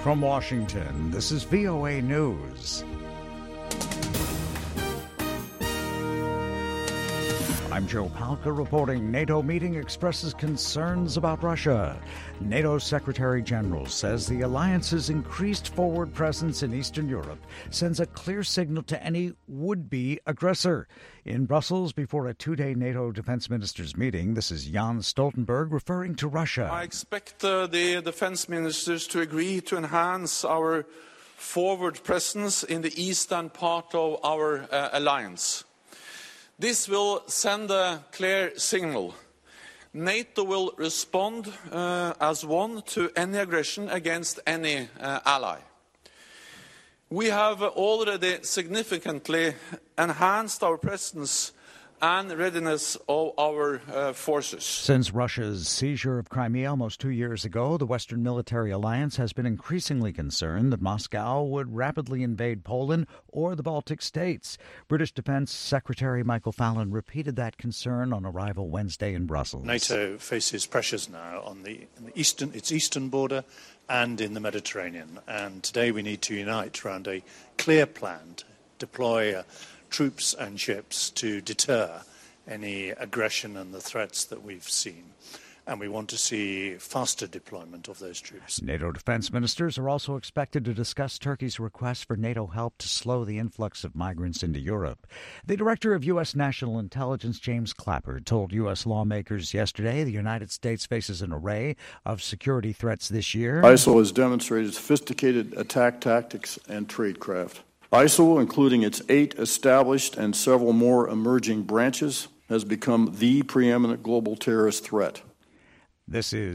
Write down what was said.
From Washington, this is VOA News. I'm Joe Palca reporting NATO meeting expresses concerns about Russia. NATO Secretary General says the alliance's increased forward presence in Eastern Europe sends a clear signal to any would-be aggressor. In Brussels, before a two-day NATO defense ministers meeting, this is Jens Stoltenberg referring to Russia. I expect the defense ministers to agree to enhance our forward presence in the eastern part of our alliance. This will send a clear signal. NATO will respond as one to any aggression against any ally. We have already significantly enhanced our presence and readiness of our forces. Since Russia's seizure of Crimea almost 2 years ago, the Western military alliance has been increasingly concerned that Moscow would rapidly invade Poland or the Baltic states. British Defense Secretary Michael Fallon repeated that concern on arrival Wednesday in Brussels. NATO faces pressures now on its eastern border and in the Mediterranean. And today we need to unite around a clear plan to deploy troops and ships to deter any aggression and the threats that we've seen. And we want to see faster deployment of those troops. NATO defense ministers are also expected to discuss Turkey's request for NATO help to slow the influx of migrants into Europe. The director of U.S. National Intelligence, James Clapper, told U.S. lawmakers yesterday the United States faces an array of security threats this year. ISIL has demonstrated sophisticated attack tactics and tradecraft. ISIL, including its 8 established and several more emerging branches, has become the preeminent global terrorist threat. This is